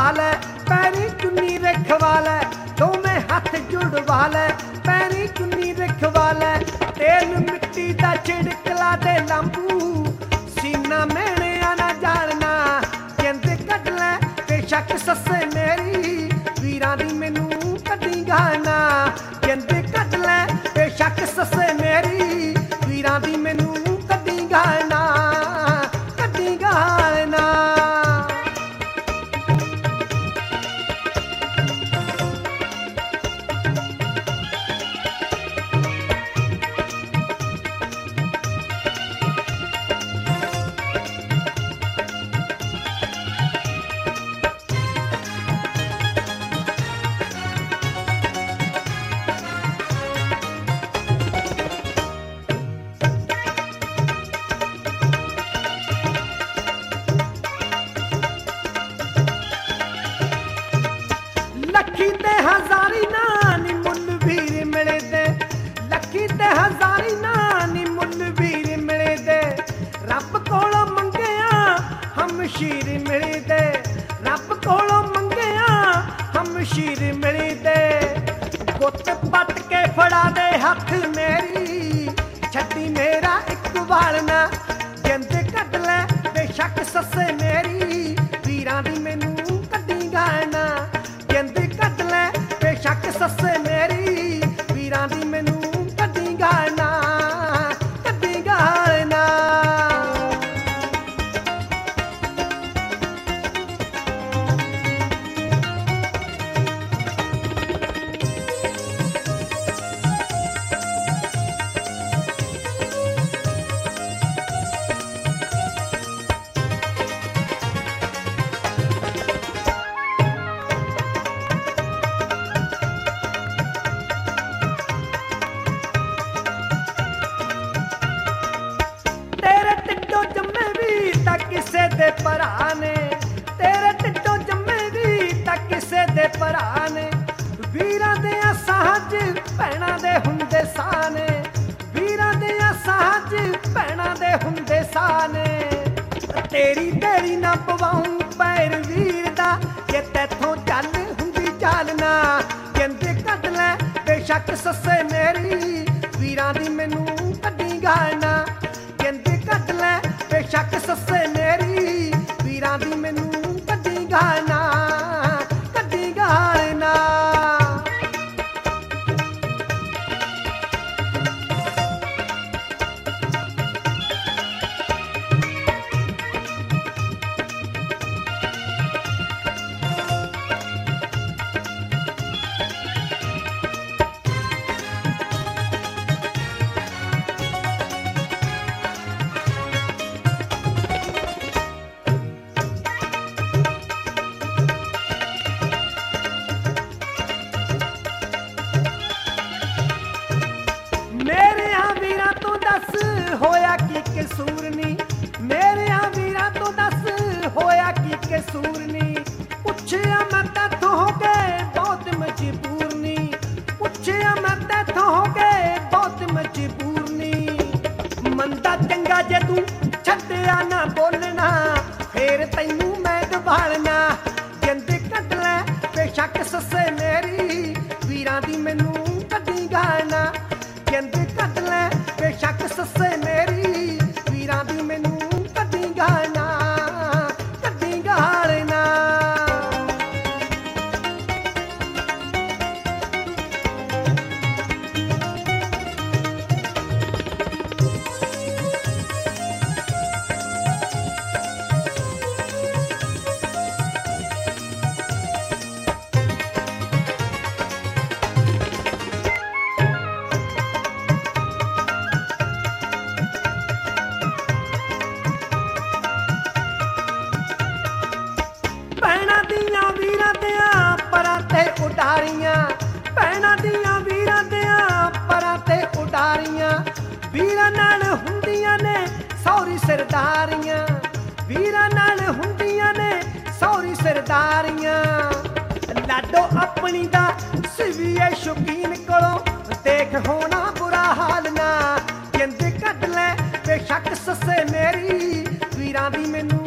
ਲੈ, ਪੈਰੀ ਚੁੰਨੀ ਰਖਵਾ ਲੈ, ਦੋਵੇਂ ਹੱਥ ਜੁੜਵਾ ਲੈ, ਪੈਰੀ ਚੁੰਨੀ ਰਖਵਾ ਲੈ। ਤੇਲ ਮਿੱਟੀ ਦਾ ਛਿੜਕਲਾ ਦੇ ਲੰਬੂ, ਸੀਨਾ ਮੈਣਿਆ ਨਾ ਜਾਣਨਾ, ਕਹਿੰਦੇ ਕੱਢ ਲੈ ਬੇਸ਼ੱਕ ਸੱਸੇ ਮੇਰੀ, ਵੀਰਾਂ ਦੀ ਮੈਨੂੰ ਕੱਢੀ ਗਾਣਾ। ਕਹਿੰਦੇ ਕੱਢ ਲੈ ਬੇਸ਼ੱਕ ਸੱਸੇ ਮੇਰੀ, ਵੀਰਾਂ ਦੀ ਮੈਨੂੰ ਕੱਢੀ ਗਾਣਾ, ਕੱਢੀ ਗਾਣਾ। ਲੱਖੀ ਤੇ ਹਜ਼ਾਰੀ ਨਾ ਨੀ ਮੁੱਲ ਵੀਰ ਮਿਲਦੇ, ਲੱਖੀ ਤੇ ਹਜ਼ਾਰੀ ਨਾ ਨੀ ਮੁੱਲ ਵੀਰ ਮਿਲਦੇ, ਰੱਬ ਕੋਲੋਂ ਮੰਗਿਆ ਹਮਸ਼ੀਰ ਮਿਲਦੇ, ਰੱਬ ਕੋਲੋਂ ਮੰਗਿਆ ਹਮਸ਼ੀਰ ਮਿਲਦੇ। ਗੁੱਤ ਪੱਟ ਕੇ ਫੜਾ ਦੇ ਹੱਥ ਮੇਰੀ, ਛੱਡੀ ਮੇਰਾ ਇੱਕ ਵਾਲ ਨਾ, ਕਹਿੰਦੇ ਕੱਢ ਲੈ ਬੇਸ਼ੱਕ ਸੱਸੇ ਮੇਰੀ, ਵੀਰਾਂ ਦੀ ਮੈਨੂੰ ਕੱਢੀ ਗਾਣਾ। ਕਹਿੰਦੇ ਕੱਢ ਲੈ ਬੇਸ਼ੱਕ ਸੱਸੇ ਮੇਰੀ, ਵੀਰਾਂ ਦੀ ਮੈਨੂੰ ਕੱਢੀ ਗਾਣਾ, ਕੱਢੀ ਗਾਣਾ। ਕਿਸੇ ਦੇ ਭਰਾ ਨੇ, ਤੇਰੇ ਢਿੱਡੋਂ ਜੰਮੇ ਵੀ ਤਾਂ ਕਿਸੇ ਦੇ ਭਰਾ ਨੇ, ਵੀਰਾਂ ਦੇ ਸਾਜ ਭੈਣਾਂ ਦੇ ਹੁੰਦੇ ਸਾਨੇ, ਵੀਰਾਂ ਦੇ ਸਾਜ ਭੈਣਾਂ ਦੇ ਹੁੰਦੇ ਸਾਨੇ। ਤੇਰੀ ਤੇਰੀ ਨਾ ਪਵਾਉਂ ਪੈਰ ਵੀਰ ਦਾ, ਜੇ ਤੈਥੋਂ ਚੱਲ ਹੁੰਦੀ ਚਾਲਨਾ, ਕਹਿੰਦੇ ਕੱਢ ਲੈ ਬੇਸ਼ੱਕ ਸੱਸੇ ਮੇਰੀ, ਵੀਰਾਂ ਦੀ ਮੈਨੂੰ ਕੱਢੀ ਗਾਣਾ। ਕਹਿੰਦੇ ਕੱਢ ਲੈ ਬੇਸ਼ੱਕ ਸੱਸੇ ਮੇਰੀ, ਵੀਰਾਂ ਦੀ ਮੈਨੂੰ ਕੱਢੀ ਗਾਣਾ, ਕੱਢੀ ਗਾਣਾ। ਹੋਇਆ ਕੀ ਕਸੂਰ ਨੀ, ਮੇਰਿਆਂ ਵੀਰਾਂ ਤੋਂ ਦੱਸ ਹੋਇਆ ਕੀ ਕਸੂਰ ਨੀ, ਪੁੱਛਿਆ ਮੈਂ ਤੈਥੋਂ ਹੋ ਕੇ ਬਹੁਤ ਮਜਬੂਰ ਨੀ, ਪੁੱਛਿਆ ਮੈਂ ਤੈਥੋਂ ਹੋ ਕੇ ਬਹੁਤ ਮਜਬੂਰ ਨੀ। ਮੰਦਾ ਚੰਗਾ ਜੇ ਤੂੰ ਛੱਡਿਆ ਨਾ ਬੋਲਣਾ, ਫੇਰ ਤੈਨੂੰ ਮੈਂ ਦਵਾਲਣਾ। ਕਹਿੰਦੇ ਕੱਢ ਲੈ ਬੇਸ਼ੱਕ ਸੱਸੇ ਮੇਰੀ, ਵੀਰਾਂ ਦੀ ਮੈਨੂੰ ਕੱਢੀ ਗਾਣਾ। ਕਹਿੰਦੇ ਕੱਢ ਲੈ ਬੇਸ਼ੱਕ ਸੱਸੇ ਮੇਰੀ, ਵੀਰਾਂ ਦੀ ਮੈਨੂੰ ਕੱਢੀ ਗਾਣਾ, ਕੱਢੀ ਗਾਣਾ। ਭੈਣਾਂ ਦੀਆਂ ਵੀਰਾਂ ਦਿਆਂ ਪਰਾਂ ਤੇ ਉਡਾਰੀਆਂ, ਭੈਣਾਂ ਦੀਆਂ ਵੀਰਾਂ ਦਿਆਂ ਪਰਾਂ ਤੇ ਉਡਾਰੀਆਂ, ਵੀਰਾਂ ਨਾਲ ਹੁੰਦੀਆਂ ਨੇ ਸੌਰੀ ਸਰਦਾਰੀਆਂ, ਵੀਰਾਂ ਨਾਲ ਹੁੰਦੀਆਂ ਨੇ ਸੌਰੀ ਸਰਦਾਰੀਆਂ। ਲਾਡੋ ਆਪਣੀ ਦਾ ਸਿਵੀਏ ਸ਼ੌਕੀਨ ਕੋਲੋਂ ਦੇਖ ਹੋਣਾ ਬੁਰਾ ਹਾਲ ਨਾ, ਕਹਿੰਦੇ ਕੱਢ ਲੈ ਬੇਸ਼ੱਕ ਸੱਸੇ ਮੇਰੀ, ਵੀਰਾਂ ਦੀ ਮੈਨੂੰ